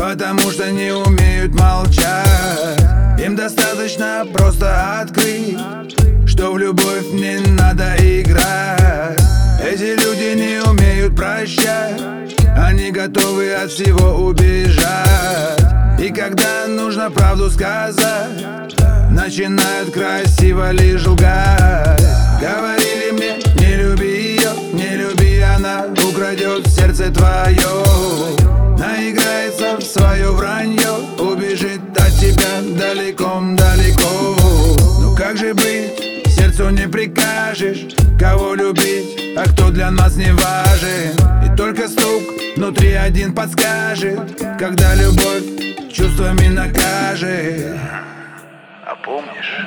потому что не умеют молчать. Им достаточно просто открыть, что в любовь не надо играть. Эти люди не умеют прощать, они готовы от всего убежать. И когда нужно правду сказать, начинают красиво лишь лгать. Говорили мне, не люби ее, не люби, она украдет сердце твое. Наиграется в свое вранье, убежит от тебя далеко-далеко. Ну как же быть, сердцу не прикажешь, кого любить, а кто для нас не важен. И только стук внутри один подскажет, когда любовь чувствами накажет. А помнишь?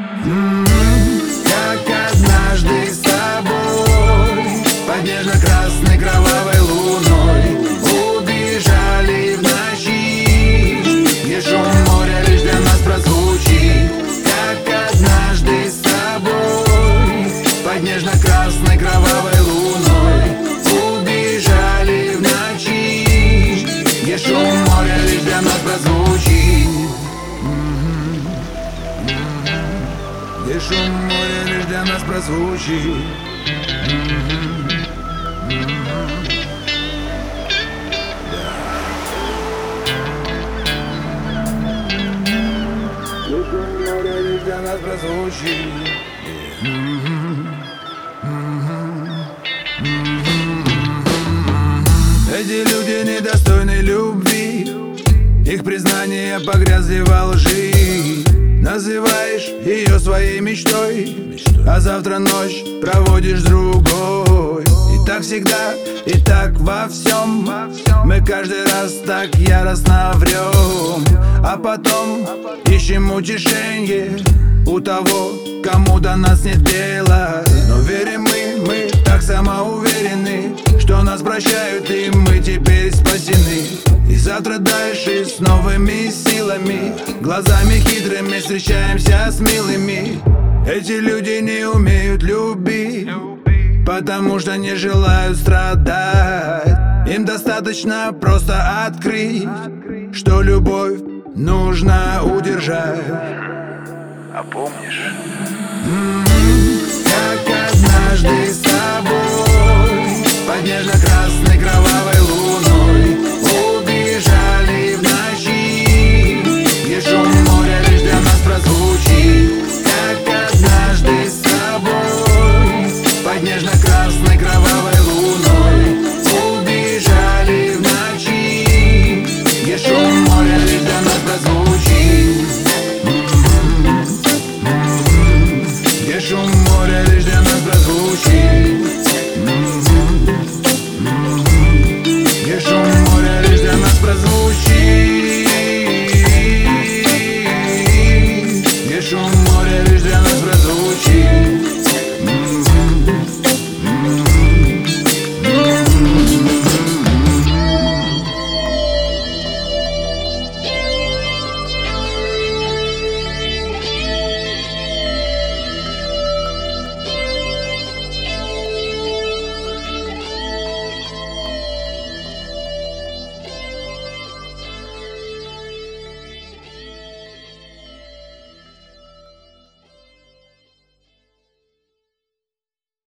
Как однажды с тобой под нежно-красной кровавой луной убежали в ночи, где шум моря лишь для нас прозвучит. Как однажды с тобой под нежно-красной кровавой луной убежали в ночи, где шум моря лишь для нас прозвучит. Где шум моря лишь для нас прозвучит. Где шум моря лишь для нас прозвучит. Эти люди недостойны любви, их признания погрязли во лжи. Называешь ее своей мечтой, а завтра ночь проводишь с другой. И так всегда, и так во всем, мы каждый раз так яростно врем, а потом ищем утешение у того, кому до нас нет дела. Но верим мы так самоуверены, что нас прощают и мы теперь спасены. И завтра дальше с новыми силами, глазами хитрыми встречаемся с милыми. Эти люди не умеют любить, потому что не желают страдать. Им достаточно просто открыть, что любовь нужно удержать. А помнишь? Как однажды с тобой под нежно-красной кровавой